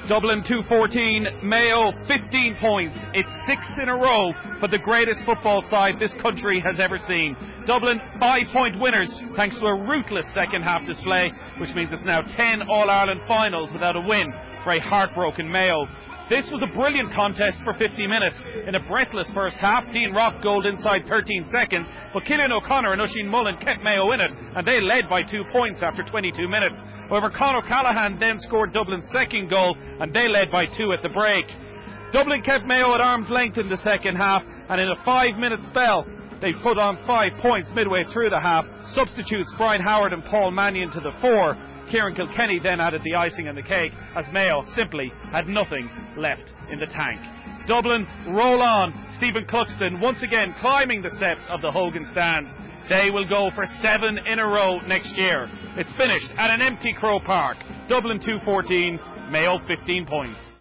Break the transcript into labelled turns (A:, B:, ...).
A: Dublin 214, Mayo 15 points. It's 6th in a row for the greatest football side this country has ever seen. Dublin 5-point winners thanks to a ruthless second half display, which means it's now 10 All-Ireland finals without a win for a heartbroken Mayo. This was a brilliant contest for 50 minutes. In a breathless first half, Dean Rock goaled inside 13 seconds, but Cillian O'Connor and Oisin Mullen kept Mayo in it, and they led by 2 points after 22 minutes. However, Conor Callaghan then scored Dublin's second goal, and they led by 2 at the break. Dublin kept Mayo at arm's length in the second half, and in a 5-minute spell, they put on 5 points midway through the half. Substitutes Brian Howard and Paul Mannion to the fore. Kieran Kilkenny then added the icing on the cake, as Mayo simply had nothing left in the tank. Dublin roll on. Stephen Cluxton once again climbing the steps of the Hogan stands. They will go for 7 in a row next year. It's finished at an empty Croke Park. Dublin 214, Mayo 15 points.